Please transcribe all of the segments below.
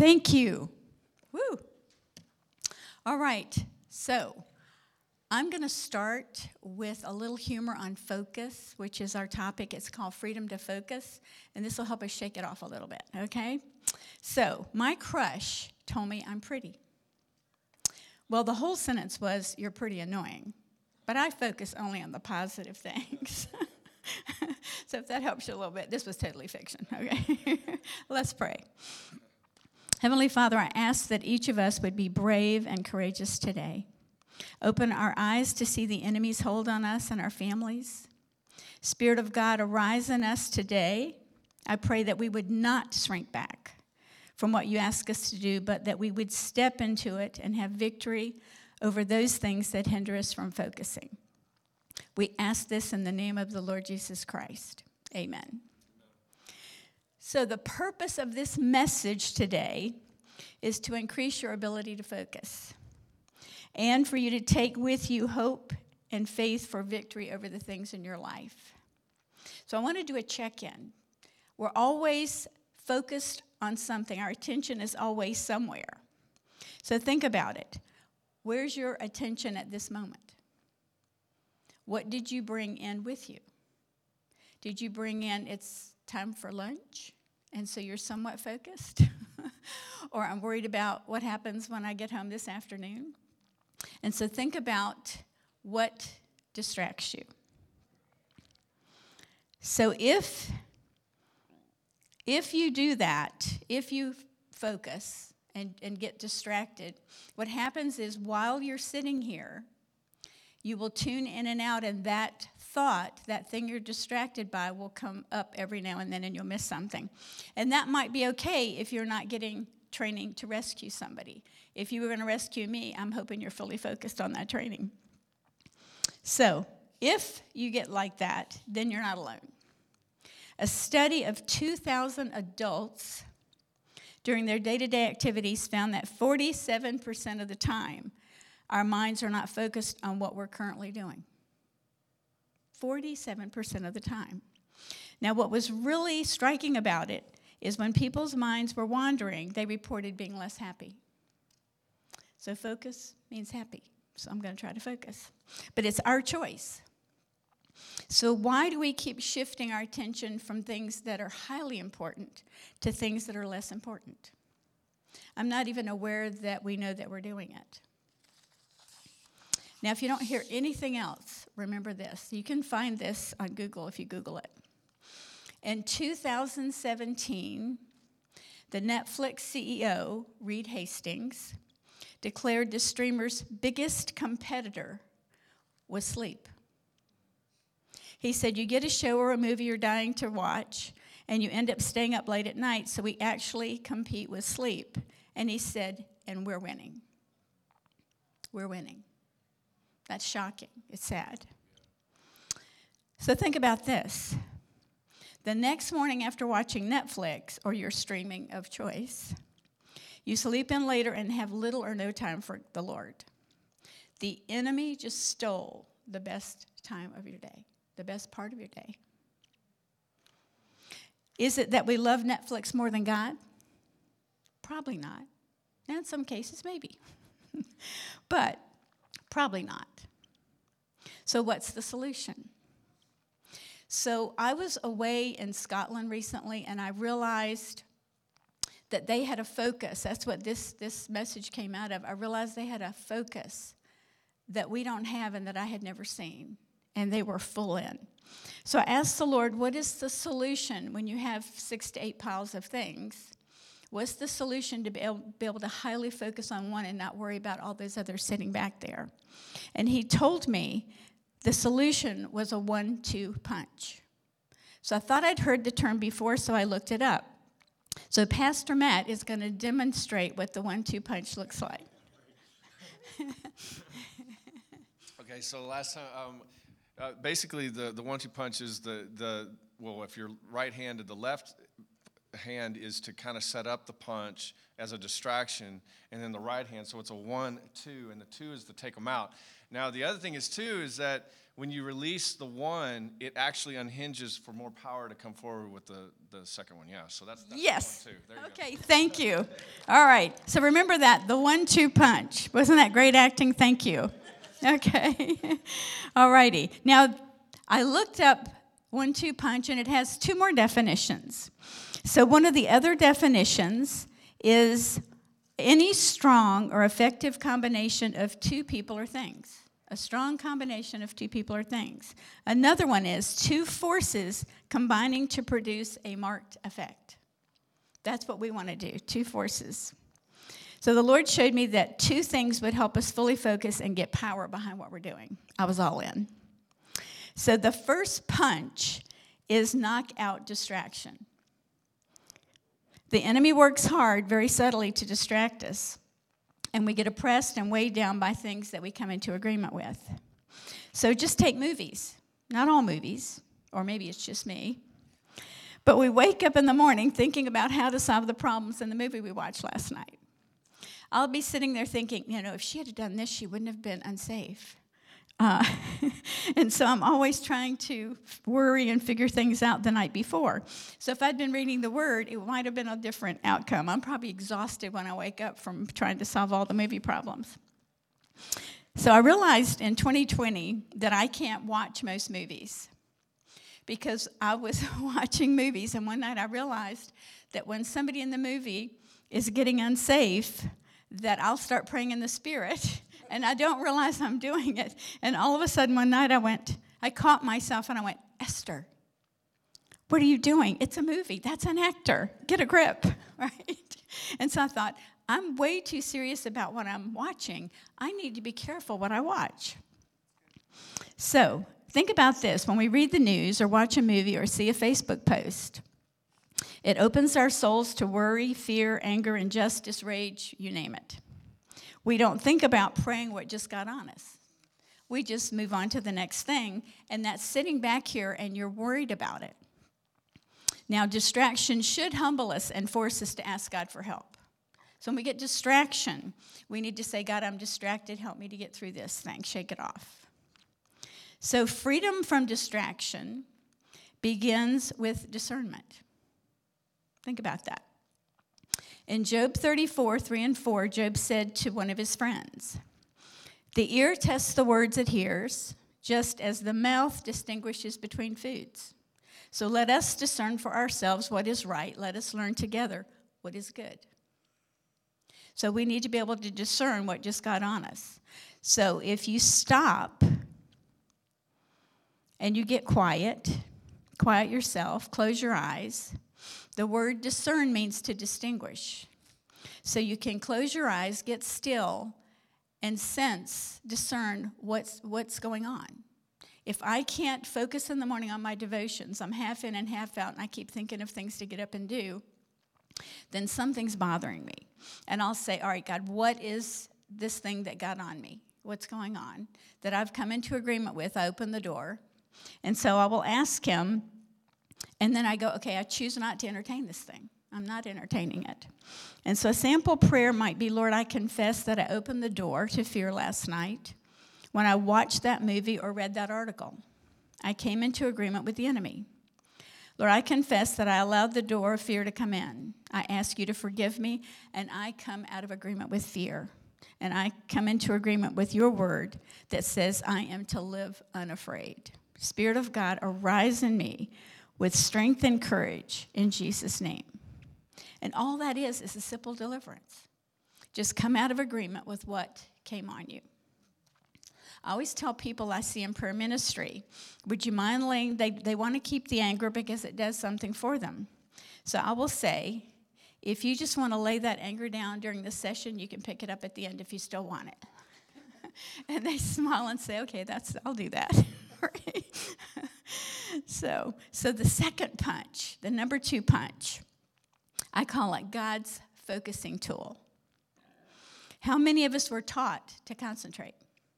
Thank you. Woo. All right, so I'm going to start with a little humor on focus, which is our topic. It's called Freedom to Focus, and this will help us shake it off a little bit, okay? So, my crush told me I'm pretty. Well, the whole sentence was, "You're pretty annoying," but I focus only on the positive things. So if that helps you a little bit, this was totally fiction, okay? Let's pray. Heavenly Father, I ask that each of us would be brave and courageous today. Open our eyes to see the enemy's hold on us and our families. Spirit of God, arise in us today. I pray that we would not shrink back from what you ask us to do, but that we would step into it and have victory over those things that hinder us from focusing. We ask this in the name of the Lord Jesus Christ. Amen. So the purpose of this message today is to increase your ability to focus and for you to take with you hope and faith for victory over the things in your life. So I want to do a check-in. We're always focused on something. Our attention is always somewhere. So think about it. Where's your attention at this moment? What did you bring in with you? Did you bring in, it's time for lunch, and so you're somewhat focused? Or I'm worried about what happens when I get home this afternoon? And so think about what distracts you. So if you do that, if you focus and get distracted, what happens is while you're sitting here, you will tune in and out, and that thought, that thing you're distracted by, will come up every now and then, and you'll miss something. And that might be okay if you're not getting training to rescue somebody. If you were going to rescue me, I'm hoping you're fully focused on that training. So, if you get like that, then you're not alone. A study of 2,000 adults during their day-to-day activities found that 47% of the time, our minds are not focused on what we're currently doing. 47% of the time. Now, what was really striking about it is when people's minds were wandering, they reported being less happy. So focus means happy. So I'm going to try to focus. But it's our choice. So why do we keep shifting our attention from things that are highly important to things that are less important? I'm not even aware that we know that we're doing it. Now, if you don't hear anything else, remember this. You can find this on Google if you Google it. In 2017, the Netflix CEO, Reed Hastings, declared the streamer's biggest competitor was sleep. He said, you get a show or a movie you're dying to watch, and you end up staying up late at night, so we actually compete with sleep. And he said, and we're winning. We're winning. That's shocking. It's sad. So think about this. The next morning after watching Netflix or your streaming of choice, you sleep in later and have little or no time for the Lord. The enemy just stole the best time of your day, the best part of your day. Is it that we love Netflix more than God? Probably not. And in some cases, maybe. But probably not. So what's the solution? So I was away in Scotland recently, and I realized that they had a focus. That's what this message came out of. I realized they had a focus that we don't have and that I had never seen, and they were full in. So I asked the Lord, what is the solution when you have 6 to 8 piles of things? What's the solution to be able to highly focus on one and not worry about all those others sitting back there? And he told me the solution was a 1-2 punch. So I thought I'd heard the term before, so I looked it up. So Pastor Matt is going to demonstrate what the 1-2 punch looks like. Okay, so last time, basically the 1-2 punch is well, if you're right-handed, the left hand is to kind of set up the punch as a distraction, and then the right hand, so it's a 1-2, and the 2 is to take them out. Now, the other thing is, too, is that when you release the one, it actually unhinges for more power to come forward with the second one. Yeah, so that's Yes. one, too. There you go. Okay, thank you. All right, so remember that, the 1-2 punch. Wasn't that great acting? Thank you. Okay. All righty. Now, I looked up 1-2 punch, and it has 2 more definitions. So one of the other definitions is any strong or effective combination of 2 people or things. A strong combination of 2 people or things. Another one is 2 forces combining to produce a marked effect. That's what we want to do, 2 forces. So the Lord showed me that 2 things would help us fully focus and get power behind what we're doing. I was all in. So the first punch is knockout distraction. The enemy works hard, very subtly, to distract us. And we get oppressed and weighed down by things that we come into agreement with. So just take movies. Not all movies, or maybe it's just me. But we wake up in the morning thinking about how to solve the problems in the movie we watched last night. I'll be sitting there thinking, if she had done this, she wouldn't have been unsafe. And so I'm always trying to worry and figure things out the night before. So if I'd been reading the Word, it might have been a different outcome. I'm probably exhausted when I wake up from trying to solve all the movie problems. So I realized in 2020 that I can't watch most movies because I was watching movies, and one night I realized that when somebody in the movie is getting unsafe, that I'll start praying in the Spirit, and I don't realize I'm doing it. And all of a sudden, one night I caught myself, and I went, Esther, what are you doing? It's a movie. That's an actor. Get a grip, right? And so I thought, I'm way too serious about what I'm watching. I need to be careful what I watch. So think about this. When we read the news or watch a movie or see a Facebook post, it opens our souls to worry, fear, anger, injustice, rage, you name it. We don't think about praying what just got on us. We just move on to the next thing, and that's sitting back here and you're worried about it. Now, distraction should humble us and force us to ask God for help. So when we get distraction, we need to say, God, I'm distracted. Help me to get through this thing. Shake it off. So freedom from distraction begins with discernment. Think about that. In Job 34, 3 and 4, Job said to one of his friends, the ear tests the words it hears, just as the mouth distinguishes between foods. So let us discern for ourselves what is right. Let us learn together what is good. So we need to be able to discern what just got on us. So if you stop and you get quiet yourself, close your eyes. The word discern means to distinguish. So you can close your eyes, get still, and discern what's going on. If I can't focus in the morning on my devotions, I'm half in and half out, and I keep thinking of things to get up and do, then something's bothering me. And I'll say, all right, God, what is this thing that got on me? What's going on that I've come into agreement with? I open the door. And so I will ask him, and then I go, okay, I choose not to entertain this thing. I'm not entertaining it. And so a sample prayer might be, Lord, I confess that I opened the door to fear last night when I watched that movie or read that article. I came into agreement with the enemy. Lord, I confess that I allowed the door of fear to come in. I ask you to forgive me, and I come out of agreement with fear. And I come into agreement with your word that says I am to live unafraid. Spirit of God, arise in me with strength and courage in Jesus' name. And all that is a simple deliverance. Just come out of agreement with what came on you. I always tell people I see in prayer ministry, would you mind laying, they want to keep the anger because it does something for them. So I will say, if you just want to lay that anger down during the session, you can pick it up at the end if you still want it. And they smile and say, okay, I'll do that. So the second punch, the number 2 punch, I call it God's focusing tool. How many of us were taught to concentrate?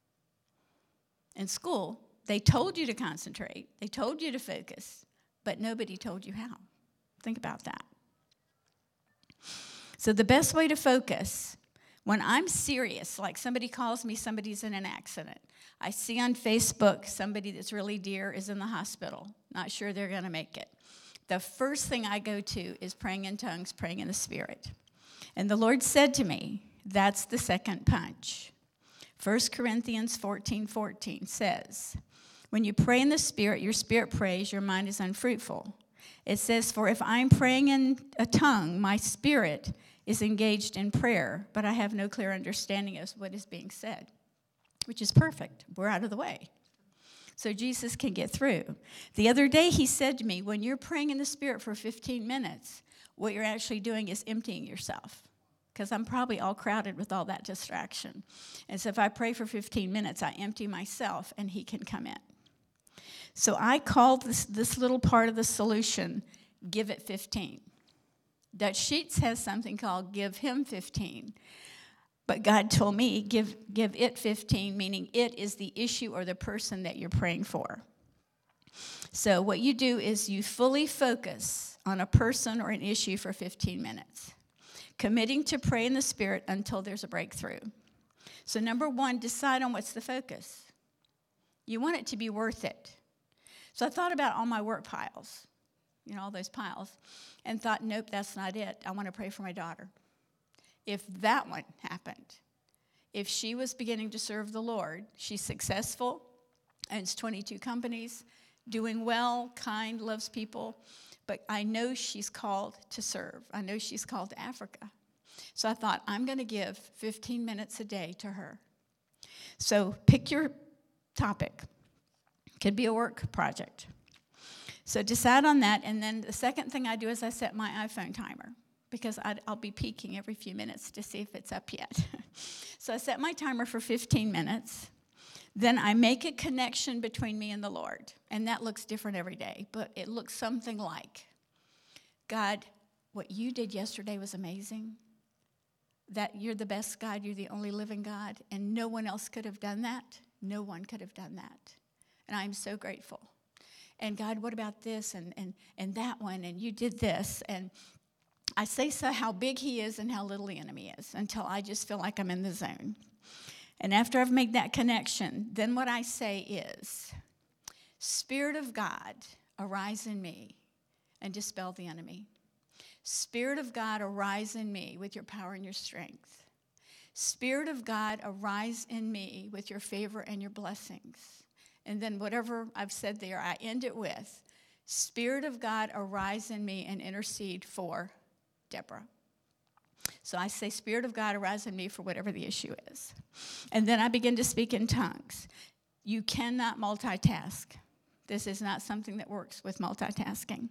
In school, they told you to concentrate. They told you to focus, but nobody told you how. Think about that. So the best way to focus When I'm serious, like somebody calls me, somebody's in an accident. I see on Facebook somebody that's really dear is in the hospital. Not sure they're going to make it. The first thing I go to is praying in tongues, praying in the Spirit. And the Lord said to me, that's the second punch. 1 Corinthians 14:14 says, when you pray in the Spirit, your spirit prays, your mind is unfruitful. It says, for if I'm praying in a tongue, my spirit is engaged in prayer, but I have no clear understanding of what is being said, which is perfect. We're out of the way. So Jesus can get through. The other day he said to me, when you're praying in the Spirit for 15 minutes, what you're actually doing is emptying yourself, because I'm probably all crowded with all that distraction. And so if I pray for 15 minutes, I empty myself and he can come in. So I called this little part of the solution, give it 15. Dutch Sheets has something called give him 15. But God told me, give it 15, meaning it is the issue or the person that you're praying for. So what you do is you fully focus on a person or an issue for 15 minutes, committing to pray in the Spirit until there's a breakthrough. So number one, decide on what's the focus. You want it to be worth it. So I thought about all my work piles, all those piles, and thought, nope, that's not it. I want to pray for my daughter. If that one happened, if she was beginning to serve the Lord, she's successful, owns 22 companies, doing well, kind, loves people, but I know she's called to serve. I know she's called to Africa. So I thought, I'm going to give 15 minutes a day to her. So pick your topic. Could be a work project. So decide on that, and then the second thing I do is I set my iPhone timer, because I'll be peeking every few minutes to see if it's up yet. So I set my timer for 15 minutes. Then I make a connection between me and the Lord, and that looks different every day, but it looks something like, God, what you did yesterday was amazing. That you're the best God, you're the only living God, and no one else could have done that. No one could have done that. And I'm so grateful. And God, what about this and that one, and you did this, and I say so how big he is and how little the enemy is until I just feel like I'm in the zone. And after I've made that connection, then what I say is, Spirit of God, arise in me and dispel the enemy. Spirit of God, arise in me with your power and your strength. Spirit of God, arise in me with your favor and your blessings. And then whatever I've said there, I end it with, Spirit of God, arise in me and intercede for Deborah. So I say, Spirit of God, arise in me for whatever the issue is. And then I begin to speak in tongues. You cannot multitask. This is not something that works with multitasking.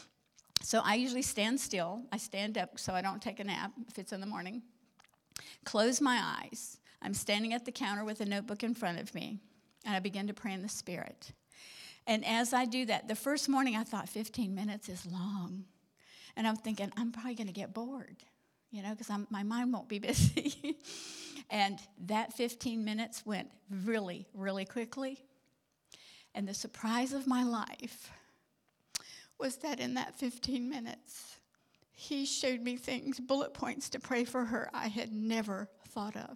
So I usually stand still. I stand up so I don't take a nap if it's in the morning. Close my eyes. I'm standing at the counter with a notebook in front of me, and I begin to pray in the Spirit. And as I do that, the first morning I thought 15 minutes is long. And I'm thinking, I'm probably going to get bored, because my mind won't be busy. And that 15 minutes went really, really quickly. And the surprise of my life was that in that 15 minutes, he showed me things, bullet points to pray for her I had never thought of.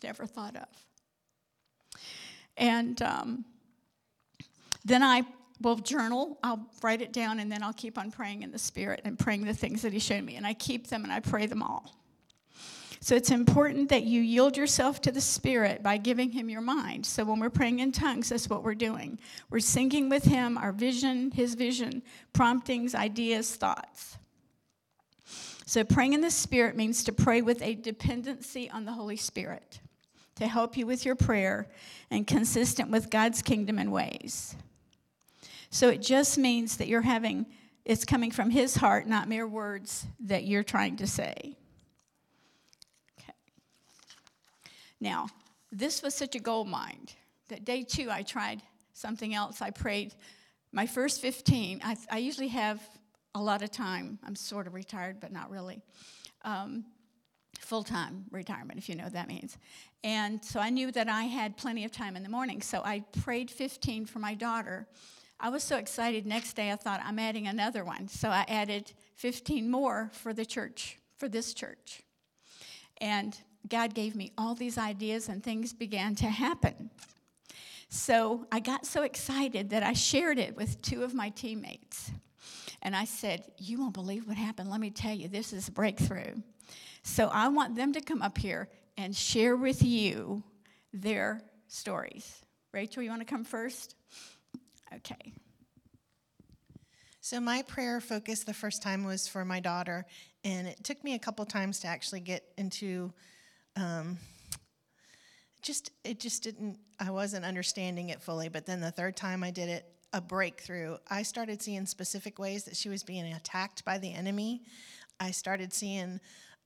And then I will journal. I'll write it down, and then I'll keep on praying in the Spirit and praying the things that he showed me. And I keep them, and I pray them all. So it's important that you yield yourself to the Spirit by giving him your mind. So when we're praying in tongues, that's what we're doing. We're syncing with him, our vision, his vision, promptings, ideas, thoughts. So praying in the Spirit means to pray with a dependency on the Holy Spirit to help you with your prayer and consistent with God's kingdom and ways. So it just means that it's coming from his heart, not mere words that you're trying to say. Okay. Now, this was such a gold mine that day 2 I tried something else. I prayed my first 15. I usually have a lot of time. I'm sort of retired, but not really. Full-time retirement, if you know what that means. And so I knew that I had plenty of time in the morning. So I prayed 15 for my daughter. I was so excited. Next day I thought, I'm adding another one. So I added 15 more for the church, for this church. And God gave me all these ideas and things began to happen. So I got so excited that I shared it with two of my teammates. And I said, you won't believe what happened. Let me tell you, this is a breakthrough. So I want them to come up here and share with you their stories. Rachel, you want to come first? Okay. So my prayer focus the first time was for my daughter, and it took me a couple times to actually get into, it just didn't, I wasn't understanding it fully, but then the third time I did it, a breakthrough. I started seeing specific ways that she was being attacked by the enemy. I started seeing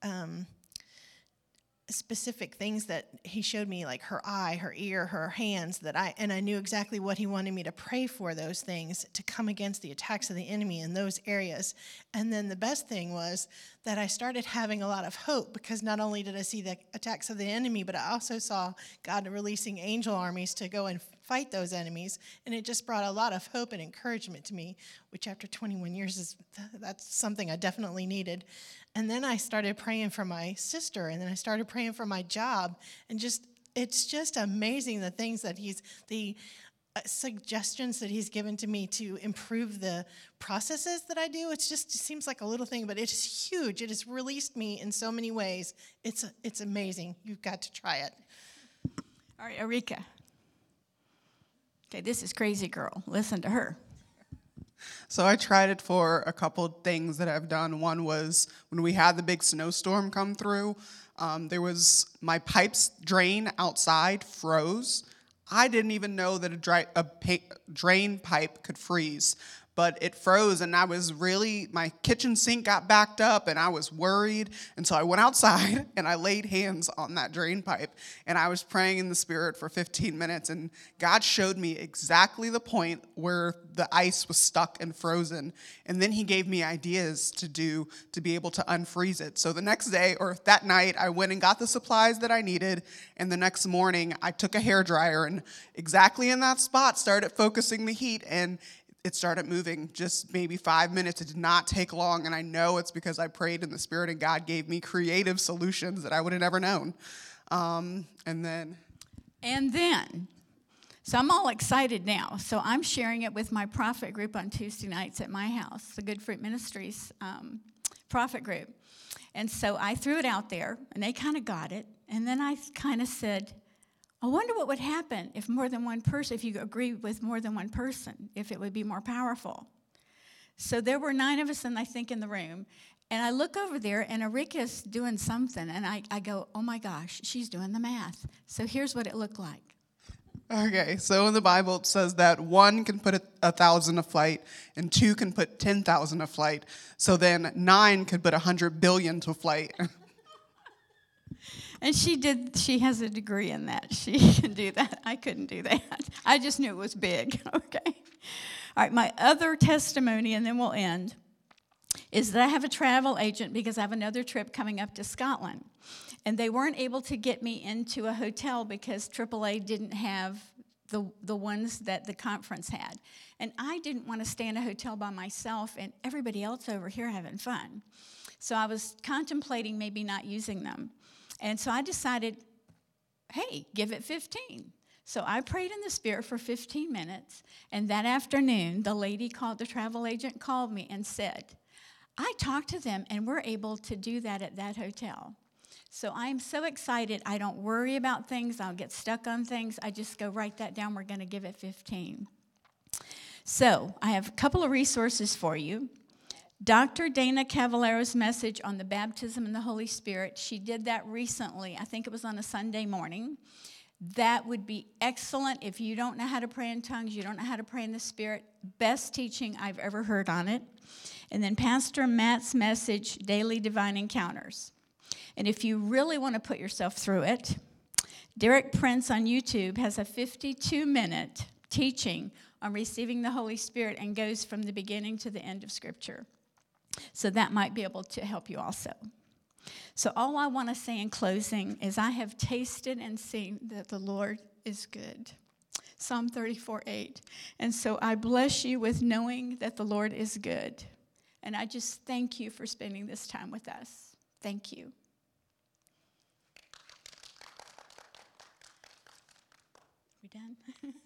specific things that he showed me, like her eye, her ear, her hands, and I knew exactly what he wanted me to pray for, those things to come against the attacks of the enemy in those areas. And then the best thing was that I started having a lot of hope, because not only did I see the attacks of the enemy, but I also saw God releasing angel armies to go and fight those enemies. And it just brought a lot of hope and encouragement to me, which after 21 years that's something I definitely needed. And then I started praying for my sister, and then I started praying for my job, and it's just amazing the things that the suggestions that he's given to me to improve the processes that I do. It seems like a little thing, but it is huge. It has released me in so many ways. It's amazing. You've got to try it. All right, Erika. Okay, this is crazy girl. Listen to her. So I tried it for a couple things that I've done. One was when we had the big snowstorm come through, there was my pipes drain outside froze. I didn't even know that a drain pipe could freeze, but it froze, and my kitchen sink got backed up, and I was worried. And so I went outside and I laid hands on that drain pipe, and I was praying in the Spirit for 15 minutes, and God showed me exactly the point where the ice was stuck and frozen. And then he gave me ideas to be able to unfreeze it. So the next day, or that night, I went and got the supplies that I needed, and the next morning I took a hairdryer and exactly in that spot started focusing the heat, and it started moving just maybe 5 minutes. It did not take long, and I know it's because I prayed in the Spirit and God gave me creative solutions that I would have never known. And then, so I'm all excited now. So I'm sharing it with my prophet group on Tuesday nights at my house, the Good Fruit Ministries prophet group. And so I threw it out there, and they kind of got it. And then I kind of said, I wonder what would happen if if you agree with more than one person, if it would be more powerful. So there were 9 of us, in the room. And I look over there, and Erika's doing something. And I go, oh, my gosh, she's doing the math. So here's what it looked like. okay, so in the Bible it says that 1 can put 1,000 to flight, and 2 can put 10,000 to flight. So then 9 could put 100 billion to flight. And she has a degree in that. She can do that. I couldn't do that. I just knew it was big, okay? All right, my other testimony, and then we'll end, is that I have a travel agent because I have another trip coming up to Scotland. And they weren't able to get me into a hotel because AAA didn't have the ones that the conference had. And I didn't want to stay in a hotel by myself and everybody else over here having fun. So I was contemplating maybe not using them. And so I decided, hey, give it 15. So I prayed in the Spirit for 15 minutes, and that afternoon, the travel agent called me and said, I talked to them, and we're able to do that at that hotel. So I'm so excited. I don't worry about things. I'll get stuck on things. I just go write that down. We're going to give it 15. So I have a couple of resources for you. Dr. Dana Cavallero's message on the baptism in the Holy Spirit, she did that recently. I think it was on a Sunday morning. That would be excellent if you don't know how to pray in tongues, you don't know how to pray in the Spirit. Best teaching I've ever heard on it. And then Pastor Matt's message, Daily Divine Encounters. And if you really want to put yourself through it, Derek Prince on YouTube has a 52-minute teaching on receiving the Holy Spirit and goes from the beginning to the end of Scripture. So that might be able to help you also. So all I want to say in closing is I have tasted and seen that the Lord is good. Psalm 34:8. And so I bless you with knowing that the Lord is good. And I just thank you for spending this time with us. Thank you. done?